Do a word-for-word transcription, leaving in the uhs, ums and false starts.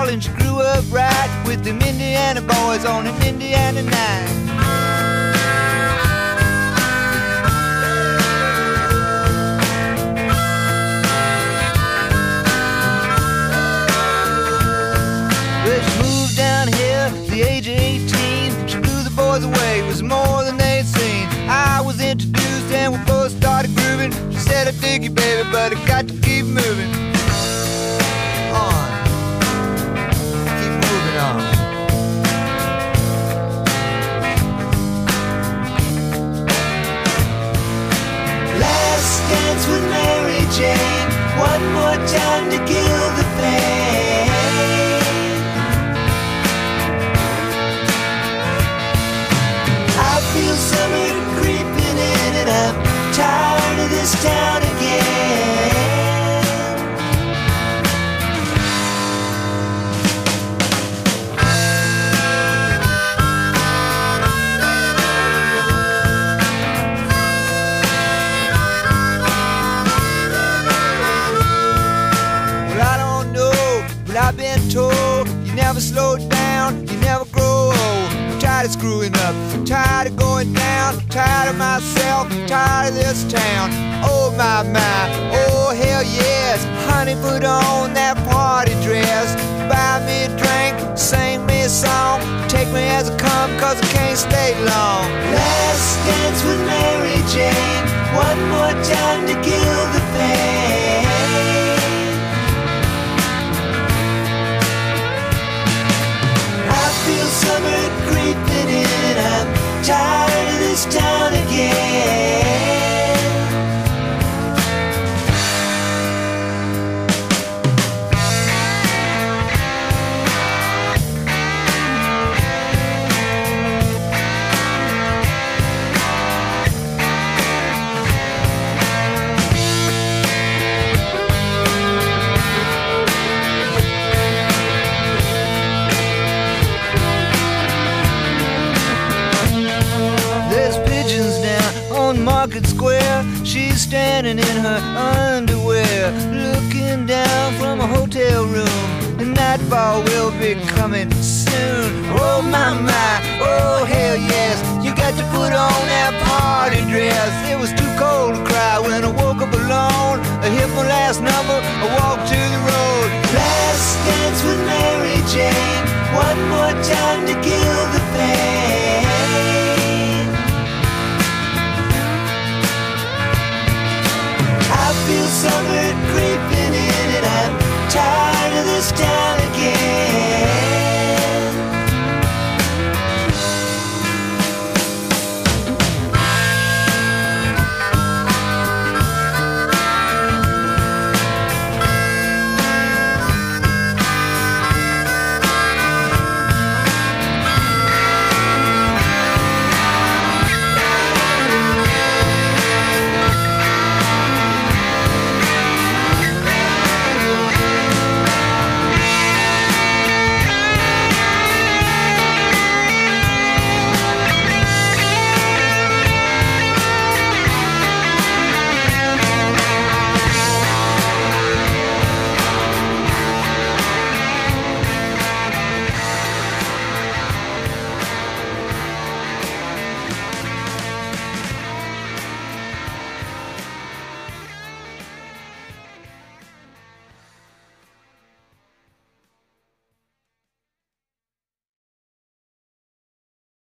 tall and she grew up right with them Indiana boys on an Indiana night. Well, she moved down here at the age of eighteen. She blew the boys away, it was more than they'd seen. I was introduced and we both started grooving. She said, I dig you, baby, but I got to keep moving on. Keep moving on. Last dance with Mary Jane, one more time to kill the pain. I feel summer creeping in and I'm tired of this town again. Well, I don't know, but I've been told you never slow down, you never grow old. I'm tired of screwing up, I'm tired of going down, I'm tired of myself, I'm tired of this town. Oh my, my, oh hell yes. Honey, put on that party dress, buy me a drink, sing me a song, take me as I come, cause I can't stay long. Last dance with Mary Jane, one more time to kill the pain. I feel summer creeping in, I'm tired of this town again. Market Square, she's standing in her underwear, looking down from a hotel room. The nightfall will be coming soon. Oh my, my, oh hell yes. You got to put on that party dress. It was too cold to cry when I woke up alone. I hit my last number, I walked to the road. Last dance with Mary Jane, one more time